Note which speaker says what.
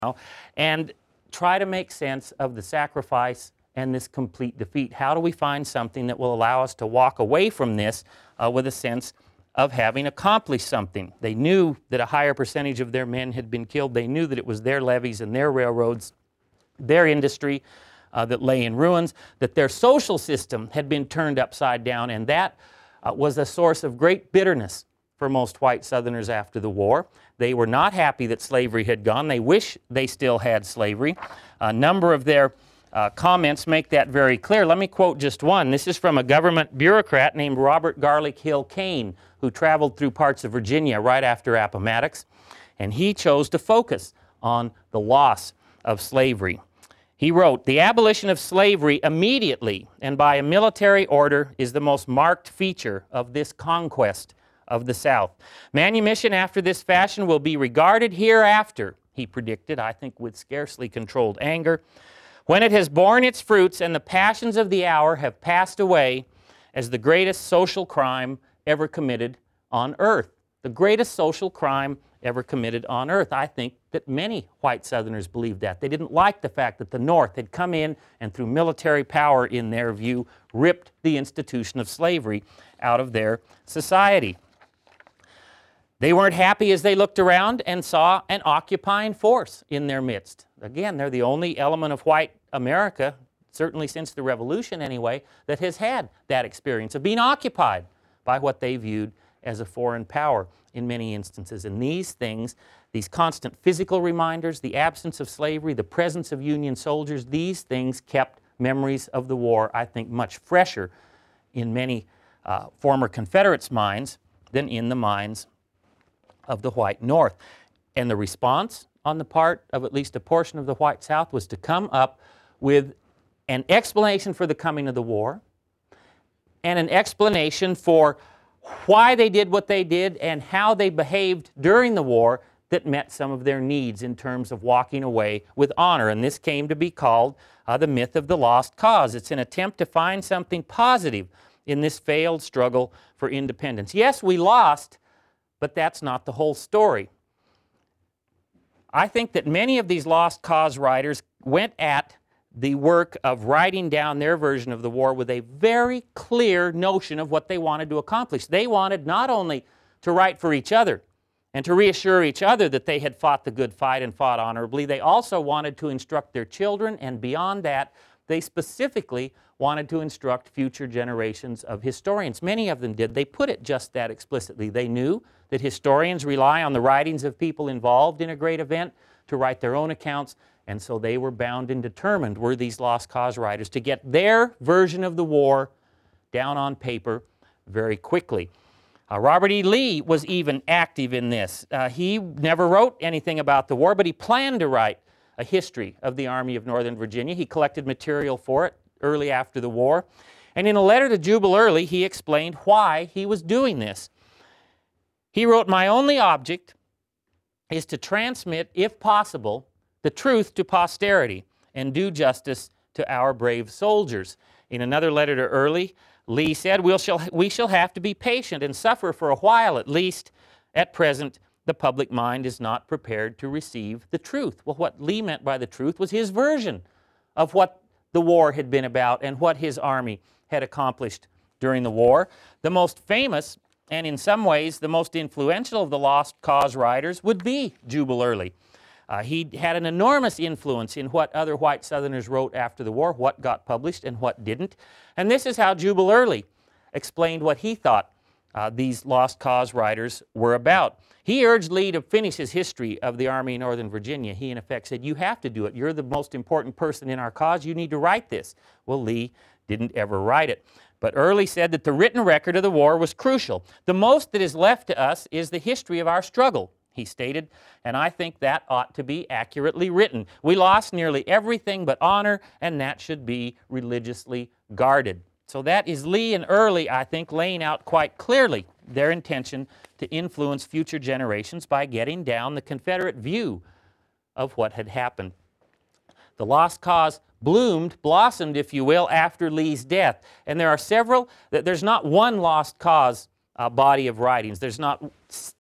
Speaker 1: and try to make sense of the sacrifice and this complete defeat. How do we find something that will allow us to walk away from this with a sense of having accomplished something? They knew that a higher percentage of their men had been killed. They knew that it was their levees and their railroads, their industry that lay in ruins, that their social system had been turned upside down, and that was a source of great bitterness for most white Southerners after the war. They were not happy that slavery had gone. They wish they still had slavery. A number of their comments make that very clear. Let me quote just one. This is from a government bureaucrat named Robert Garlick Hill Kane, who traveled through parts of Virginia right after Appomattox, and he chose to focus on the loss of slavery. He wrote, "The abolition of slavery immediately and by a military order is the most marked feature of this conquest of the South. Manumission after this fashion will be regarded hereafter," he predicted, I think with scarcely controlled anger, "when it has borne its fruits and the passions of the hour have passed away, as the greatest social crime ever committed on earth." The greatest social crime ever committed on earth. I think that many white Southerners believed that. They didn't like the fact that the North had come in and through military power, in their view, ripped the institution of slavery out of their society. They weren't happy as they looked around and saw an occupying force in their midst. Again, they're the only element of white America, certainly since the Revolution anyway, that has had that experience of being occupied by what they viewed as a foreign power in many instances. And these things, these constant physical reminders, the absence of slavery, the presence of Union soldiers, these things kept memories of the war, I think, much fresher in many former Confederates' minds than in the minds of the white North. And the response on the part of at least a portion of the white South was to come up with an explanation for the coming of the war and an explanation for why they did what they did and how they behaved during the war that met some of their needs in terms of walking away with honor. And this came to be called the myth of the lost cause. It's an attempt to find something positive in this failed struggle for independence. Yes, we lost, but that's not the whole story. I think that many of these lost cause writers went at the work of writing down their version of the war with a very clear notion of what they wanted to accomplish. They wanted not only to write for each other and to reassure each other that they had fought the good fight and fought honorably, they also wanted to instruct their children, and beyond that, they specifically wanted to instruct future generations of historians. Many of them did. They put it just that explicitly. They knew that historians rely on the writings of people involved in a great event to write their own accounts, and so they were bound and determined, were these lost cause writers, to get their version of the war down on paper very quickly. Robert E. Lee was even active in this. He never wrote anything about the war, but he planned to write a history of the Army of Northern Virginia. He collected material for it early after the war. And in a letter to Jubal Early, he explained why he was doing this. He wrote, "My only object is to transmit, if possible, the truth to posterity and do justice to our brave soldiers." In another letter to Early, Lee said, we shall have to be patient and suffer for a while at least. At present, the public mind is not prepared to receive the truth." Well, what Lee meant by the truth was his version of what the war had been about and what his army had accomplished during the war. The most famous and in some ways the most influential of the lost cause writers would be Jubal Early. He had an enormous influence in what other white Southerners wrote after the war, what got published and what didn't. And this is how Jubal Early explained what he thought these lost cause writers were about. He urged Lee to finish his history of the Army of Northern Virginia. He, in effect, said, "You have to do it. You're the most important person in our cause. You need to write this." Well, Lee didn't ever write it. But Early said that the written record of the war was crucial. "The most that is left to us is the history of our struggle," he stated, and I think that ought to be accurately written. "We lost nearly everything but honor, and that should be religiously guarded." So that is Lee and Early, I think, laying out quite clearly their intention to influence future generations by getting down the Confederate view of what had happened. The lost cause blossomed, if you will, after Lee's death. And there are several, there's not one lost cause body of writings. There's not